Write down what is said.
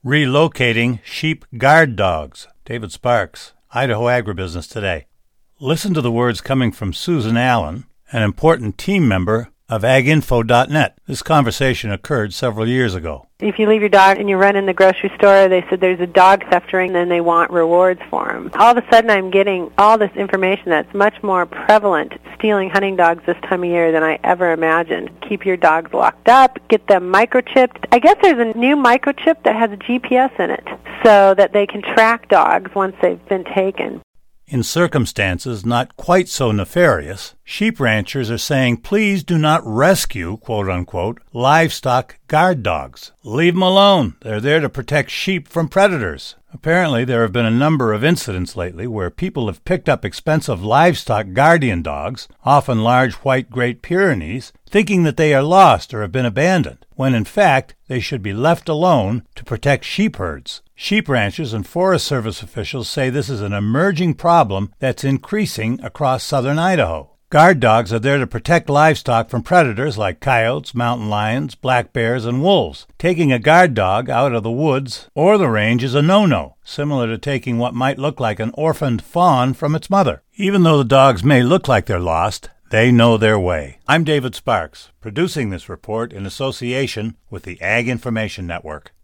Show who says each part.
Speaker 1: Relocating sheep guard dogs. David Sparks, Idaho Agribusiness Today. Listen to the words coming from Susan Allen, an important team member of aginfo.net. This conversation occurred several years ago.
Speaker 2: If you leave your dog and you run in the grocery store, they said there's a dog theft ring, and they want rewards for them. All of a sudden, I'm getting all this information that's much more prevalent, stealing hunting dogs this time of year than I ever imagined. Keep your dogs locked up, get them microchipped. I guess there's a new microchip that has a GPS in it so that they can track dogs once they've been taken.
Speaker 1: In circumstances not quite so nefarious, sheep ranchers are saying please do not rescue, quote-unquote, livestock guard dogs. Leave them alone. They're there to protect sheep from predators. Apparently, there have been a number of incidents lately where people have picked up expensive livestock guardian dogs, often large white Great Pyrenees, thinking that they are lost or have been abandoned, when in fact they should be left alone to protect sheep herds. Sheep ranchers and Forest Service officials say this is an emerging problem that's increasing across southern Idaho. Guard dogs are there to protect livestock from predators like coyotes, mountain lions, black bears, and wolves. Taking a guard dog out of the woods or the range is a no-no, similar to taking what might look like an orphaned fawn from its mother. Even though the dogs may look like they're lost, they know their way. I'm David Sparks, producing this report in association with the Ag Information Network.